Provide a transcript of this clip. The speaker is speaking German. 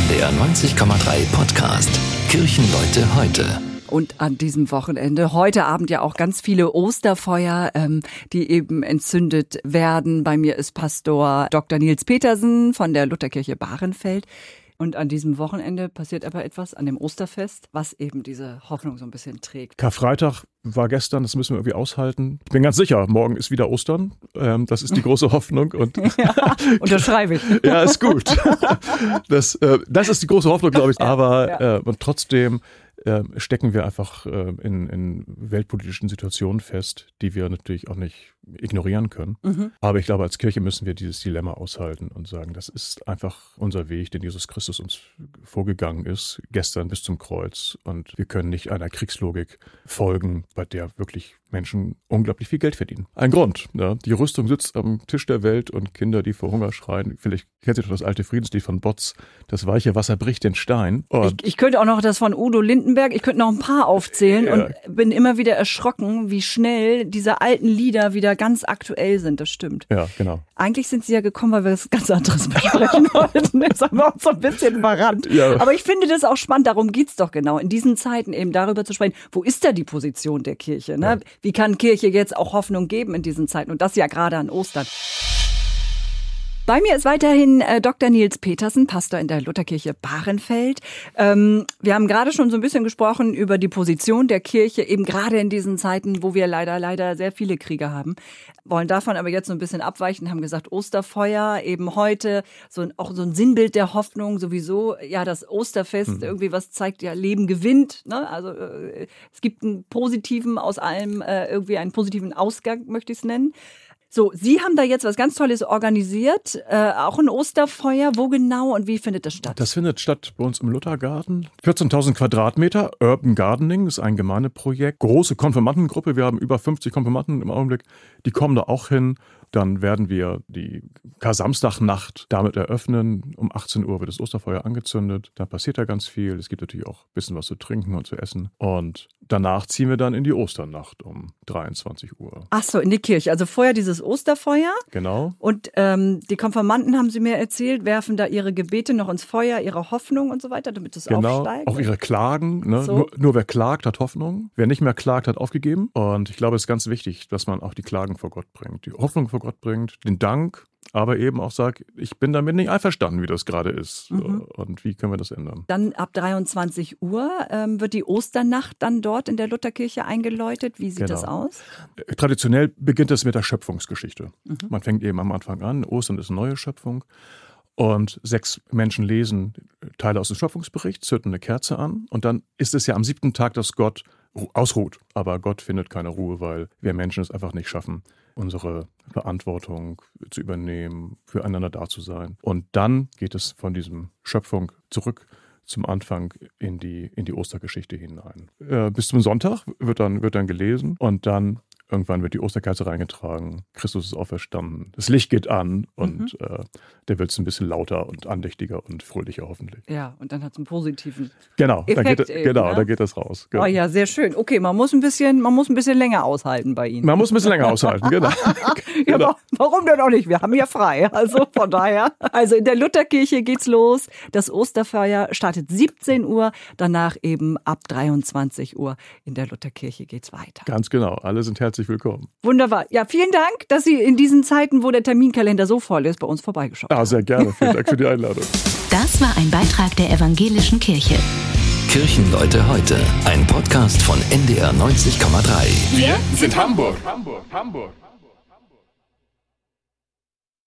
NDR 90,3 Podcast. Kirchenleute heute. Und an diesem Wochenende, heute Abend ja auch ganz viele Osterfeuer, die eben entzündet werden. Bei mir ist Pastor Dr. Nils Petersen von der Lutherkirche Bahrenfeld. Und an diesem Wochenende passiert aber etwas an dem Osterfest, was eben diese Hoffnung so ein bisschen trägt. Karfreitag war gestern, das müssen wir irgendwie aushalten. Ich bin ganz sicher, morgen ist wieder Ostern. Das ist die große Hoffnung. Und ja, unterschreibe ich. Ja, ist gut. Das ist die große Hoffnung, glaube ich. Aber und trotzdem stecken wir einfach in weltpolitischen Situationen fest, die wir natürlich auch nicht ignorieren können. Aber ich glaube, als Kirche müssen wir dieses Dilemma aushalten und sagen, das ist einfach unser Weg, den Jesus Christus uns vorgegangen ist, gestern bis zum Kreuz. Und wir können nicht einer Kriegslogik folgen, bei der wirklich Menschen unglaublich viel Geld verdienen. Ein Grund. Ja? Die Rüstung sitzt am Tisch der Welt und Kinder, die vor Hunger schreien. Vielleicht kennt ihr doch das alte Friedenslied von Botz. Das weiche Wasser bricht den Stein. Ich könnte auch noch das von Udo Lindenberg, ich könnte noch ein paar aufzählen und bin immer wieder erschrocken, wie schnell diese alten Lieder wieder ganz aktuell sind. Das stimmt. Ja, genau. Eigentlich sind sie ja gekommen, weil wir was ganz anderes besprechen wollten. Jetzt haben wir uns so ein bisschen verrannt. Ja. Aber ich finde das auch spannend. Darum geht's doch genau. In diesen Zeiten eben darüber zu sprechen, wo ist da die Position der Kirche? Ne? Ja. Wie kann Kirche jetzt auch Hoffnung geben in diesen Zeiten? Und das ja gerade an Ostern. Bei mir ist weiterhin Dr. Nils Petersen, Pastor in der Lutherkirche Bahrenfeld. Wir haben gerade schon so ein bisschen gesprochen über die Position der Kirche, eben gerade in diesen Zeiten, wo wir leider sehr viele Kriege haben. Wollen davon aber jetzt so ein bisschen abweichen, haben gesagt, Osterfeuer, eben heute, auch so ein Sinnbild der Hoffnung, sowieso, ja, das Osterfest, irgendwie was zeigt, ja, Leben gewinnt, ne? Also es gibt einen positiven aus allem, irgendwie einen positiven Ausgang, möchte ich es nennen. So, Sie haben da jetzt was ganz Tolles organisiert, auch ein Osterfeuer. Wo genau und wie findet das statt? Das findet statt bei uns im Luthergarten. 14.000 Quadratmeter, Urban Gardening ist ein Gemeindeprojekt. Große Konfirmandengruppe, wir haben über 50 Konfirmanden im Augenblick, die kommen da auch hin. Dann werden wir die Kar-Samstag-Nacht damit eröffnen. Um 18 Uhr wird das Osterfeuer angezündet. Da passiert ja ganz viel. Es gibt natürlich auch ein bisschen was zu trinken und zu essen. Und danach ziehen wir dann in die Osternacht um 23 Uhr. Ach so, in die Kirche. Also vorher dieses Osterfeuer. Genau. Und die Konfirmanden, haben Sie mir erzählt, werfen da ihre Gebete noch ins Feuer, ihre Hoffnung und so weiter, damit es aufsteigt. Auch ihre Klagen. Ne? So. Nur wer klagt, hat Hoffnung. Wer nicht mehr klagt, hat aufgegeben. Und ich glaube, es ist ganz wichtig, dass man auch die Klagen vor Gott bringt. Die Hoffnung vor Gott bringt, den Dank, aber eben auch sagt, ich bin damit nicht einverstanden, wie das gerade ist. Und wie können wir das ändern? Dann ab 23 Uhr wird die Osternacht dann dort in der Lutherkirche eingeläutet. Wie sieht das aus? Traditionell beginnt es mit der Schöpfungsgeschichte. Man fängt eben am Anfang an. Ostern ist eine neue Schöpfung. Und 6 Menschen lesen Teile aus dem Schöpfungsbericht, zünden eine Kerze an. Und dann ist es ja am 7. Tag, dass Gott ausruht. Aber Gott findet keine Ruhe, weil wir Menschen es einfach nicht schaffen, unsere Verantwortung zu übernehmen, füreinander da zu sein. Und dann geht es von diesem Schöpfung zurück zum Anfang in die Ostergeschichte hinein. Bis zum Sonntag wird dann gelesen und dann irgendwann wird die Osterkerze reingetragen, Christus ist auferstanden, das Licht geht an und der wird ein bisschen lauter und andächtiger und fröhlicher hoffentlich. Ja, und dann hat es einen positiven Effekt. Da geht das raus. Genau. Oh ja, sehr schön. Okay, man muss ein bisschen länger aushalten bei Ihnen. Man muss ein bisschen länger aushalten, genau. Ja, warum denn auch nicht? Wir haben ja frei. Also von daher. Also in der Lutherkirche geht's los. Das Osterfeuer startet 17 Uhr, danach eben ab 23 Uhr in der Lutherkirche geht's weiter. Ganz genau, alle sind herzlich willkommen. Wunderbar. Ja, vielen Dank, dass Sie in diesen Zeiten, wo der Terminkalender so voll ist, bei uns vorbeigeschaut haben. Sehr gerne. Vielen Dank für die Einladung. Das war ein Beitrag der Evangelischen Kirche. Kirchenleute heute, ein Podcast von NDR 90,3. Wir sind Hamburg.